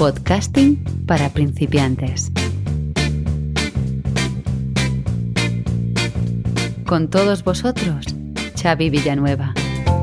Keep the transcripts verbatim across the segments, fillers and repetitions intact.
Podcasting para principiantes. Con todos vosotros, Xavi Villanueva.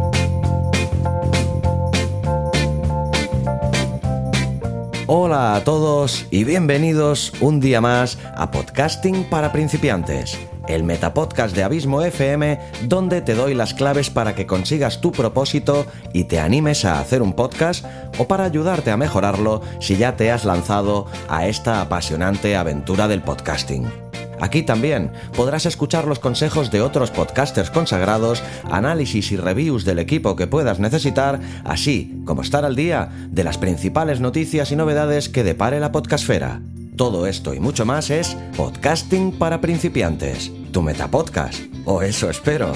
Hola a todos y bienvenidos un día más a Podcasting para principiantes, el metapodcast de Abismo F M, donde te doy las claves para que consigas tu propósito y te animes a hacer un podcast o para ayudarte a mejorarlo si ya te has lanzado a esta apasionante aventura del podcasting. Aquí también podrás escuchar los consejos de otros podcasters consagrados, análisis y reviews del equipo que puedas necesitar, así como estar al día de las principales noticias y novedades que depare la podcastfera. Todo esto y mucho más es Podcasting para principiantes, tu metapodcast, o eso espero.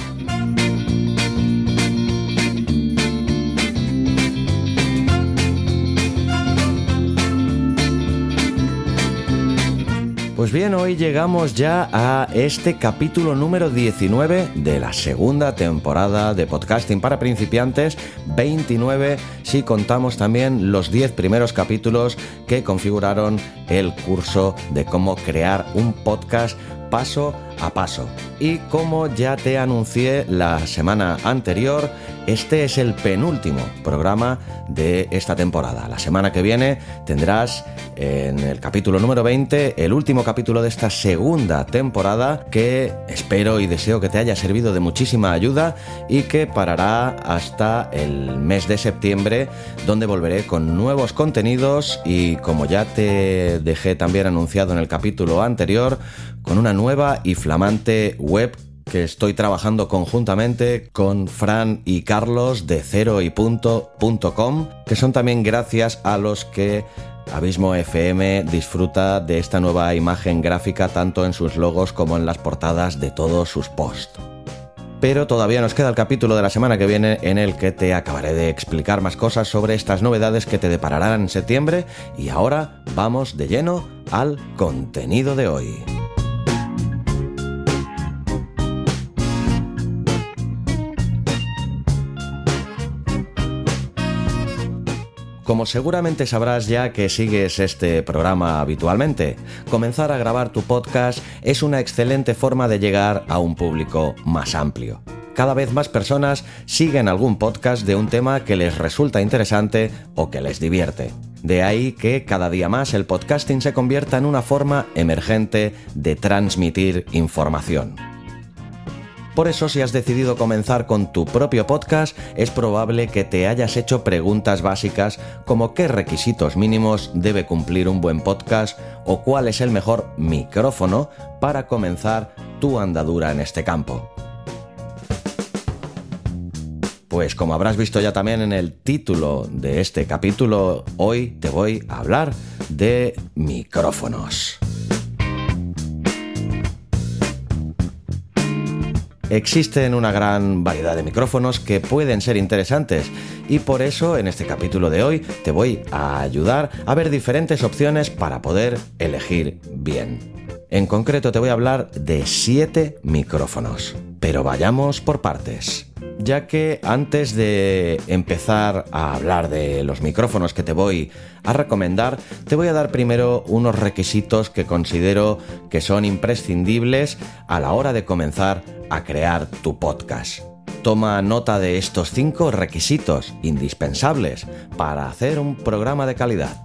Pues bien, hoy llegamos ya a este capítulo número diecinueve de la segunda temporada de Podcasting para principiantes, veintinueve si contamos también los diez primeros capítulos que configuraron el curso de cómo crear un podcast paso a paso. Y como ya te anuncié la semana anterior, este es el penúltimo programa de esta temporada. La semana que viene tendrás en el capítulo número veinte el último capítulo de esta segunda temporada, que espero y deseo que te haya servido de muchísima ayuda y que parará hasta el mes de septiembre, donde volveré con nuevos contenidos y, como ya te dejé también anunciado en el capítulo anterior, con una nueva y flamante web que estoy trabajando conjuntamente con Fran y Carlos de cero y punto punto com, que son también gracias a los que Abismo F M disfruta de esta nueva imagen gráfica tanto en sus logos como en las portadas de todos sus posts. Pero todavía nos queda el capítulo de la semana que viene, en el que te acabaré de explicar más cosas sobre estas novedades que te depararán en septiembre, y ahora vamos de lleno al contenido de hoy. Como seguramente sabrás ya que sigues este programa habitualmente, comenzar a grabar tu podcast es una excelente forma de llegar a un público más amplio. Cada vez más personas siguen algún podcast de un tema que les resulta interesante o que les divierte. De ahí que cada día más el podcasting se convierta en una forma emergente de transmitir información. Por eso, si has decidido comenzar con tu propio podcast, es probable que te hayas hecho preguntas básicas como qué requisitos mínimos debe cumplir un buen podcast o cuál es el mejor micrófono para comenzar tu andadura en este campo. Pues como habrás visto ya también en el título de este capítulo, hoy te voy a hablar de micrófonos. Existen una gran variedad de micrófonos que pueden ser interesantes y por eso en este capítulo de hoy te voy a ayudar a ver diferentes opciones para poder elegir bien. En concreto te voy a hablar de siete micrófonos, pero vayamos por partes. Ya que antes de empezar a hablar de los micrófonos que te voy a recomendar, te voy a dar primero unos requisitos que considero que son imprescindibles a la hora de comenzar a crear tu podcast. Toma nota de estos cinco requisitos indispensables para hacer un programa de calidad.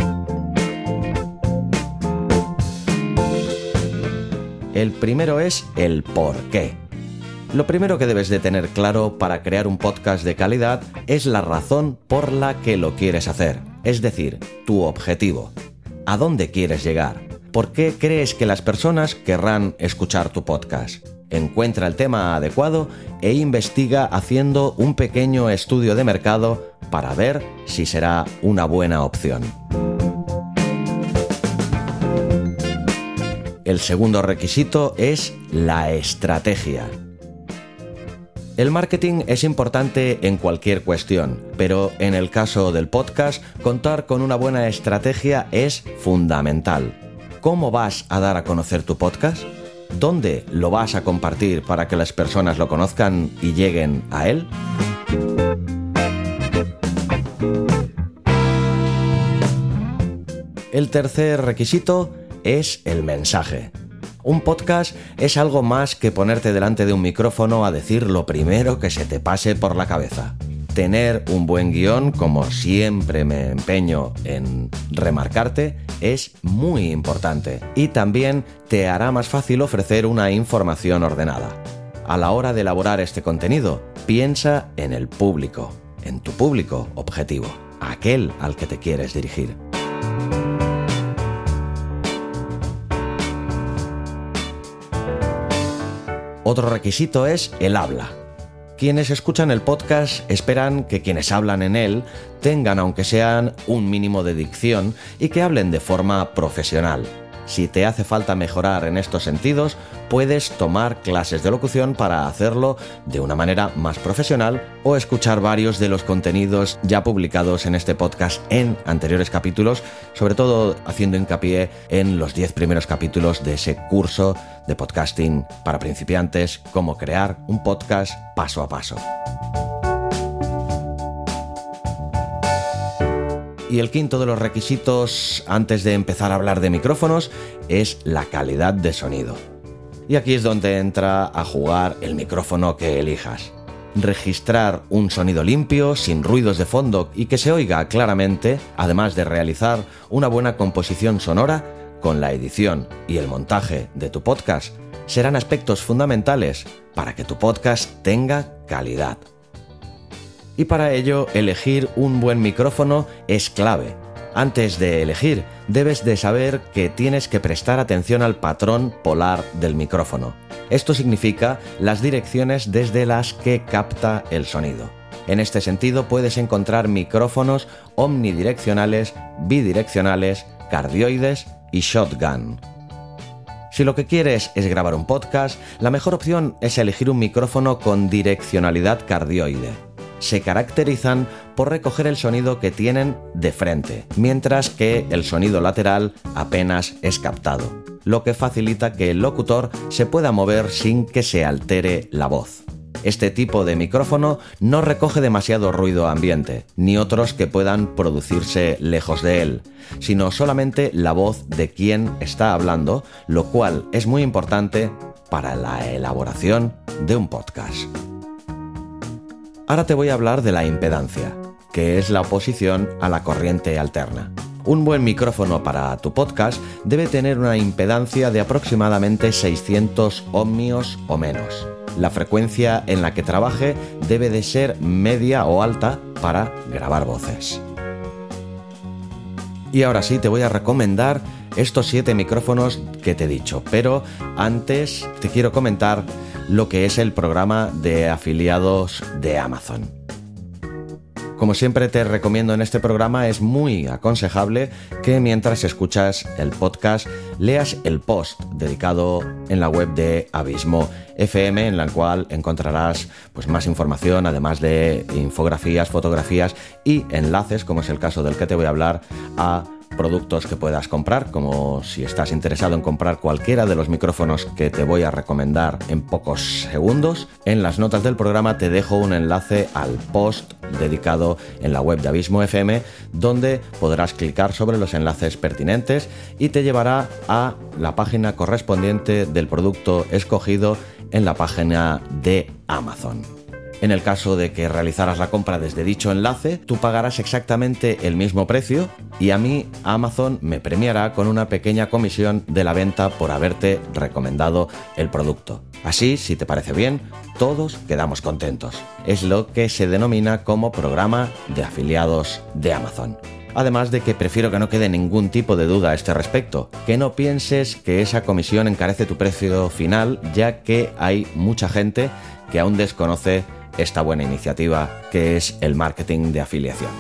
El primero es el por qué. Lo primero que debes de tener claro para crear un podcast de calidad es la razón por la que lo quieres hacer, es decir, tu objetivo. ¿A dónde quieres llegar? ¿Por qué crees que las personas querrán escuchar tu podcast? Encuentra el tema adecuado e investiga haciendo un pequeño estudio de mercado para ver si será una buena opción. El segundo requisito es la estrategia. El marketing es importante en cualquier cuestión, pero en el caso del podcast, contar con una buena estrategia es fundamental. ¿Cómo vas a dar a conocer tu podcast? ¿Dónde lo vas a compartir para que las personas lo conozcan y lleguen a él? El tercer requisito es el mensaje. Un podcast es algo más que ponerte delante de un micrófono a decir lo primero que se te pase por la cabeza. Tener un buen guión, como siempre me empeño en remarcarte, es muy importante y también te hará más fácil ofrecer una información ordenada. A la hora de elaborar este contenido, piensa en el público, en tu público objetivo, aquel al que te quieres dirigir. Otro requisito es el habla. Quienes escuchan el podcast esperan que quienes hablan en él tengan, aunque sean, un mínimo de dicción y que hablen de forma profesional. Si te hace falta mejorar en estos sentidos, puedes tomar clases de locución para hacerlo de una manera más profesional o escuchar varios de los contenidos ya publicados en este podcast en anteriores capítulos, sobre todo haciendo hincapié en los diez primeros capítulos de ese curso de podcasting para principiantes, cómo crear un podcast paso a paso. Y el quinto de los requisitos antes de empezar a hablar de micrófonos es la calidad de sonido. Y aquí es donde entra a jugar el micrófono que elijas. Registrar un sonido limpio, sin ruidos de fondo y que se oiga claramente, además de realizar una buena composición sonora, con la edición y el montaje de tu podcast, serán aspectos fundamentales para que tu podcast tenga calidad. Y para ello, elegir un buen micrófono es clave. Antes de elegir, debes de saber que tienes que prestar atención al patrón polar del micrófono. Esto significa las direcciones desde las que capta el sonido. En este sentido, puedes encontrar micrófonos omnidireccionales, bidireccionales, cardioides y shotgun. Si lo que quieres es grabar un podcast, la mejor opción es elegir un micrófono con direccionalidad cardioide. Se caracterizan por recoger el sonido que tienen de frente, mientras que el sonido lateral apenas es captado, lo que facilita que el locutor se pueda mover sin que se altere la voz. Este tipo de micrófono no recoge demasiado ruido ambiente, ni otros que puedan producirse lejos de él, sino solamente la voz de quien está hablando, lo cual es muy importante para la elaboración de un podcast. Ahora te voy a hablar de la impedancia, que es la oposición a la corriente alterna. Un buen micrófono para tu podcast debe tener una impedancia de aproximadamente seiscientos ohmios o menos. La frecuencia en la que trabaje debe de ser media o alta para grabar voces. Y ahora sí te voy a recomendar estos siete micrófonos que te he dicho, pero antes te quiero comentar lo que es el programa de afiliados de Amazon. Como siempre te recomiendo en este programa, es muy aconsejable que mientras escuchas el podcast leas el post dedicado en la web de Abismo F M, en la cual encontrarás pues, más información, además de infografías, fotografías y enlaces, como es el caso del que te voy a hablar, a productos que puedas comprar, como si estás interesado en comprar cualquiera de los micrófonos que te voy a recomendar en pocos segundos. En las notas del programa te dejo un enlace al post dedicado en la web de Abismo F M, donde podrás clicar sobre los enlaces pertinentes y te llevará a la página correspondiente del producto escogido en la página de Amazon. En el caso de que realizaras la compra desde dicho enlace, tú pagarás exactamente el mismo precio y a mí Amazon me premiará con una pequeña comisión de la venta por haberte recomendado el producto. Así, si te parece bien, todos quedamos contentos. Es lo que se denomina como programa de afiliados de Amazon. Además de que prefiero que no quede ningún tipo de duda a este respecto, que no pienses que esa comisión encarece tu precio final, ya que hay mucha gente que aún desconoce esta buena iniciativa que es el marketing de afiliación.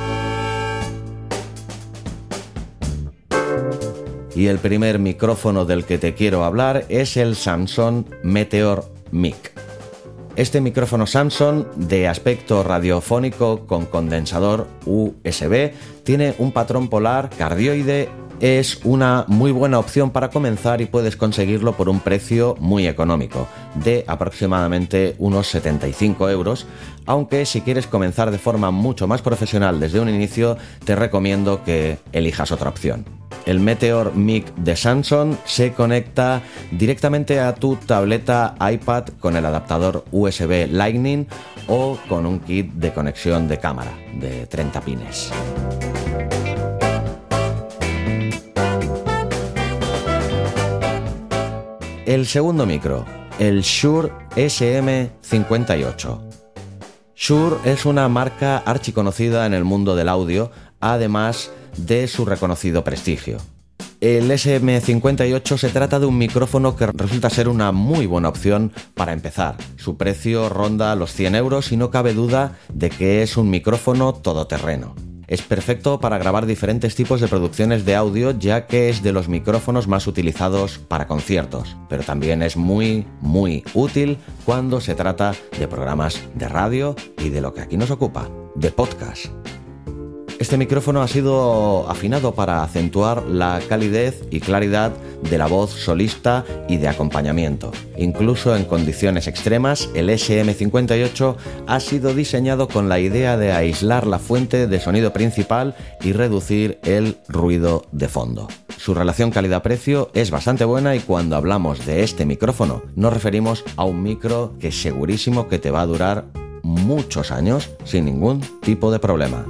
Y el primer micrófono del que te quiero hablar es el Samson Meteor Mic. Este micrófono Samson, de aspecto radiofónico con condensador U S B, tiene un patrón polar cardioide. Es una muy buena opción para comenzar y puedes conseguirlo por un precio muy económico, de aproximadamente unos setenta y cinco euros, aunque si quieres comenzar de forma mucho más profesional desde un inicio, te recomiendo que elijas otra opción. El Meteor Mic de Samsung se conecta directamente a tu tableta iPad con el adaptador U S B Lightning o con un kit de conexión de cámara de treinta pines. El segundo micro, el Shure S M cincuenta y ocho. Shure es una marca archiconocida en el mundo del audio, además de su reconocido prestigio. El S M cincuenta y ocho se trata de un micrófono que resulta ser una muy buena opción para empezar. Su precio ronda los cien euros y no cabe duda de que es un micrófono todoterreno. Es perfecto para grabar diferentes tipos de producciones de audio, ya que es de los micrófonos más utilizados para conciertos, pero también es muy, muy útil cuando se trata de programas de radio y de lo que aquí nos ocupa, de podcast. Este micrófono ha sido afinado para acentuar la calidez y claridad de la voz solista y de acompañamiento. Incluso en condiciones extremas, el S M cincuenta y ocho ha sido diseñado con la idea de aislar la fuente de sonido principal y reducir el ruido de fondo. Su relación calidad-precio es bastante buena y cuando hablamos de este micrófono nos referimos a un micro que segurísimo que te va a durar muchos años sin ningún tipo de problema.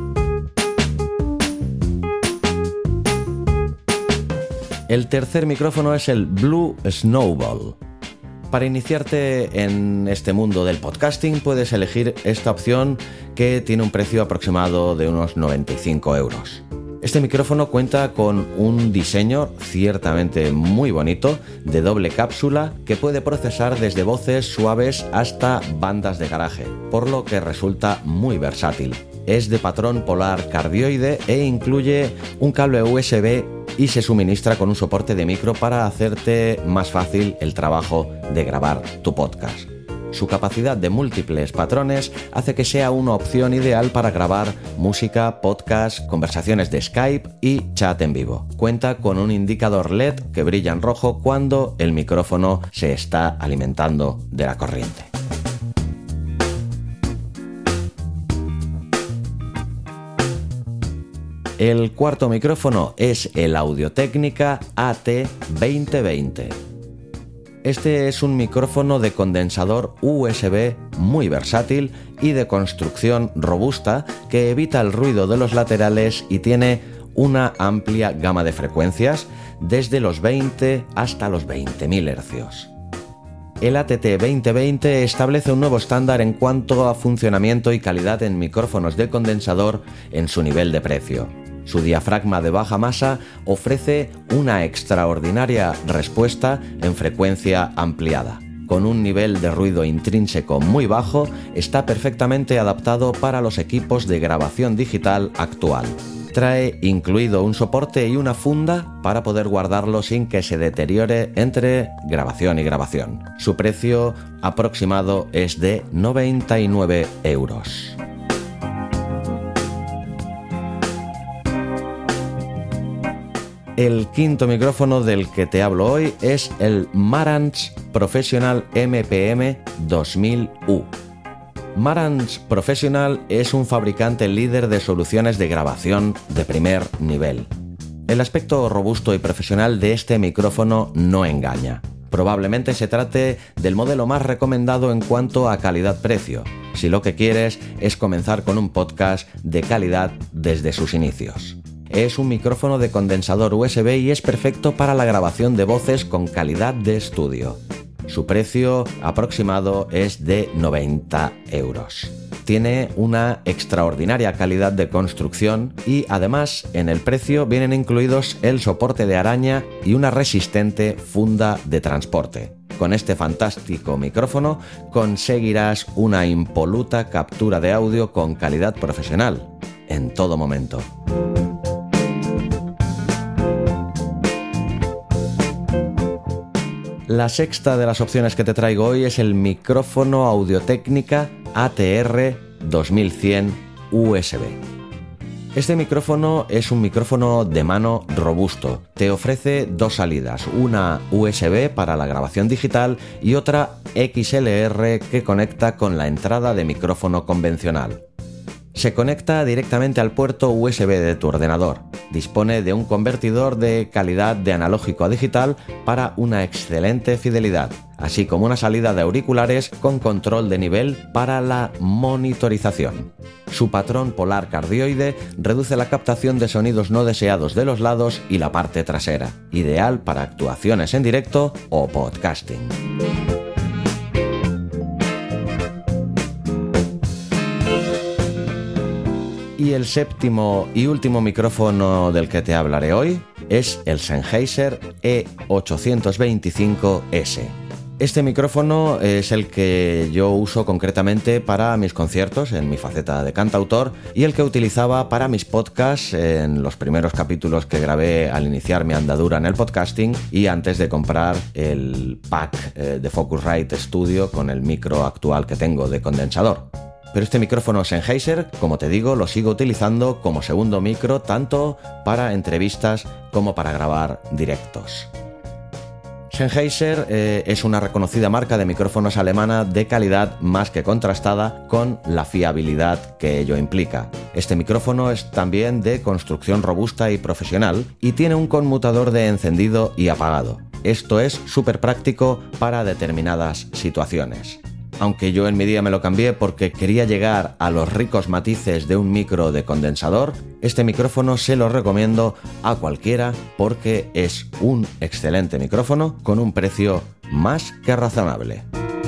El tercer micrófono es el Blue Snowball. Para iniciarte en este mundo del podcasting puedes elegir esta opción que tiene un precio aproximado de unos noventa y cinco euros. Este micrófono cuenta con un diseño ciertamente muy bonito de doble cápsula que puede procesar desde voces suaves hasta bandas de garaje, por lo que resulta muy versátil. Es de patrón polar cardioide e incluye un cable U S B y se suministra con un soporte de micro para hacerte más fácil el trabajo de grabar tu podcast. Su capacidad de múltiples patrones hace que sea una opción ideal para grabar música, podcast, conversaciones de Skype y chat en vivo. Cuenta con un indicador L E D que brilla en rojo cuando el micrófono se está alimentando de la corriente. El cuarto micrófono es el Audio-Técnica A T veinte veinte. Este es un micrófono de condensador U S B muy versátil y de construcción robusta que evita el ruido de los laterales y tiene una amplia gama de frecuencias desde los veinte hasta los veinte mil hercios. El A T T veinte veinte establece un nuevo estándar en cuanto a funcionamiento y calidad en micrófonos de condensador en su nivel de precio. Su diafragma de baja masa ofrece una extraordinaria respuesta en frecuencia ampliada. Con un nivel de ruido intrínseco muy bajo, está perfectamente adaptado para los equipos de grabación digital actual. Trae incluido un soporte y una funda para poder guardarlo sin que se deteriore entre grabación y grabación. Su precio aproximado es de noventa y nueve euros. El quinto micrófono del que te hablo hoy es el Marantz Professional M P M dos mil U. Marantz Professional es un fabricante líder de soluciones de grabación de primer nivel. El aspecto robusto y profesional de este micrófono no engaña. Probablemente se trate del modelo más recomendado en cuanto a calidad-precio, si lo que quieres es comenzar con un podcast de calidad desde sus inicios. Es un micrófono de condensador U S B y es perfecto para la grabación de voces con calidad de estudio. Su precio aproximado es de noventa euros. Tiene una extraordinaria calidad de construcción y además en el precio vienen incluidos el soporte de araña y una resistente funda de transporte. Con este fantástico micrófono conseguirás una impoluta captura de audio con calidad profesional en todo momento. La sexta de las opciones que te traigo hoy es el micrófono Audio-Técnica A T R dos mil cien U S B. Este micrófono es un micrófono de mano robusto. Te ofrece dos salidas, una U S B para la grabación digital y otra X L R que conecta con la entrada de micrófono convencional. Se conecta directamente al puerto U S B de tu ordenador. Dispone de un convertidor de calidad de analógico a digital para una excelente fidelidad, así como una salida de auriculares con control de nivel para la monitorización. Su patrón polar cardioide reduce la captación de sonidos no deseados de los lados y la parte trasera, ideal para actuaciones en directo o podcasting. Y el séptimo y último micrófono del que te hablaré hoy es el Sennheiser E ochocientos veinticinco ese. Este micrófono es el que yo uso concretamente para mis conciertos en mi faceta de cantautor y el que utilizaba para mis podcasts en los primeros capítulos que grabé al iniciar mi andadura en el podcasting y antes de comprar el pack de Focusrite Studio con el micro actual que tengo de condensador. Pero este micrófono Sennheiser, como te digo, lo sigo utilizando como segundo micro tanto para entrevistas como para grabar directos. Sennheiser eh, es una reconocida marca de micrófonos alemana de calidad más que contrastada con la fiabilidad que ello implica. Este micrófono es también de construcción robusta y profesional y tiene un conmutador de encendido y apagado. Esto es súper práctico para determinadas situaciones. Aunque yo en mi día me lo cambié porque quería llegar a los ricos matices de un micro de condensador, este micrófono se lo recomiendo a cualquiera porque es un excelente micrófono con un precio más que razonable.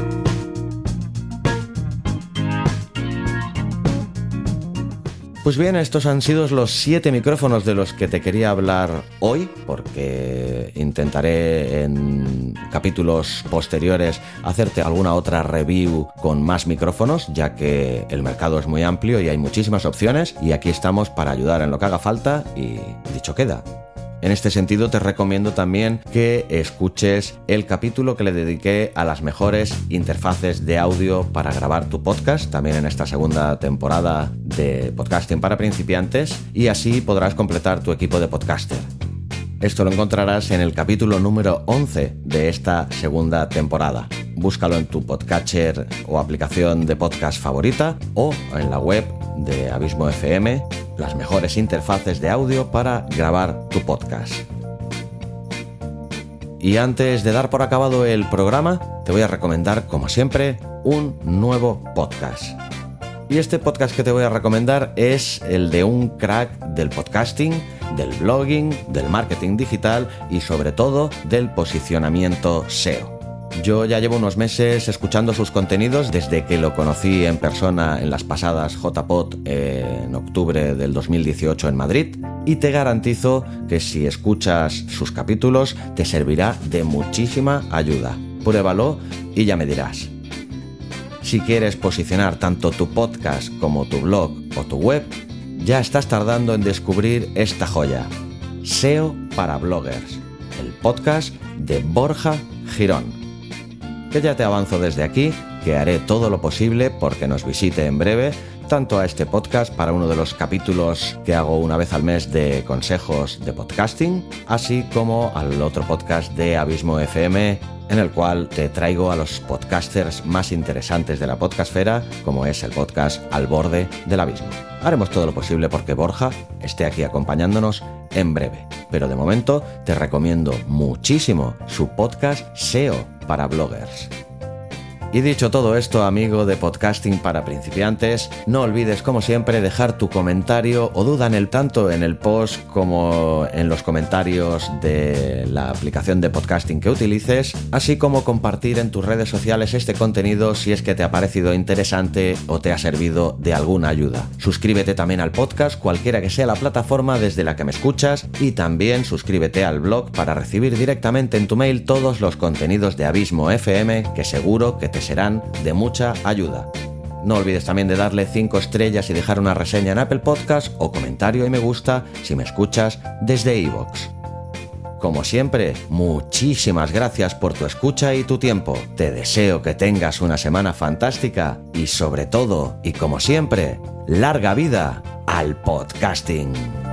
Pues bien, estos han sido los siete micrófonos de los que te quería hablar hoy, porque intentaré en capítulos posteriores hacerte alguna otra review con más micrófonos, ya que el mercado es muy amplio y hay muchísimas opciones, y aquí estamos para ayudar en lo que haga falta y dicho queda. En este sentido te recomiendo también que escuches el capítulo que le dediqué a las mejores interfaces de audio para grabar tu podcast, también en esta segunda temporada de Podcasting para Principiantes, y así podrás completar tu equipo de podcaster. Esto lo encontrarás en el capítulo número once de esta segunda temporada. Búscalo en tu podcatcher o aplicación de podcast favorita o en la web de Abismo F M, las mejores interfaces de audio para grabar tu podcast. Y antes de dar por acabado el programa, te voy a recomendar, como siempre, un nuevo podcast. Y este podcast que te voy a recomendar es el de un crack del podcasting, del blogging, del marketing digital y sobre todo del posicionamiento S E O. Yo ya llevo unos meses escuchando sus contenidos desde que lo conocí en persona en las pasadas J P O D en octubre del dos mil dieciocho en Madrid, y te garantizo que si escuchas sus capítulos te servirá de muchísima ayuda. Pruébalo y ya me dirás. Si quieres posicionar tanto tu podcast como tu blog o tu web, ya estás tardando en descubrir esta joya. S E O para bloggers, el podcast de Borja Girón. Que ya te avanzo desde aquí que haré todo lo posible porque nos visite en breve, tanto a este podcast para uno de los capítulos que hago una vez al mes de consejos de podcasting, así como al otro podcast de Abismo F M, en el cual te traigo a los podcasters más interesantes de la podcastfera, como es el podcast Al Borde del Abismo. Haremos todo lo posible porque Borja esté aquí acompañándonos en breve, pero de momento te recomiendo muchísimo su podcast S E O para bloggers. Y dicho todo esto, amigo de Podcasting para Principiantes, no olvides, como siempre, dejar tu comentario o duda en el tanto en el post como en los comentarios de la aplicación de podcasting que utilices, así como compartir en tus redes sociales este contenido si es que te ha parecido interesante o te ha servido de alguna ayuda. Suscríbete también al podcast, cualquiera que sea la plataforma desde la que me escuchas, y también suscríbete al blog para recibir directamente en tu mail todos los contenidos de Abismo F M, que seguro que te serán de mucha ayuda. No olvides también de darle cinco estrellas y dejar una reseña en Apple Podcast o comentario y me gusta si me escuchas desde iVoox. Como siempre, muchísimas gracias por tu escucha y tu tiempo. Te deseo que tengas una semana fantástica y sobre todo, y como siempre, larga vida al podcasting.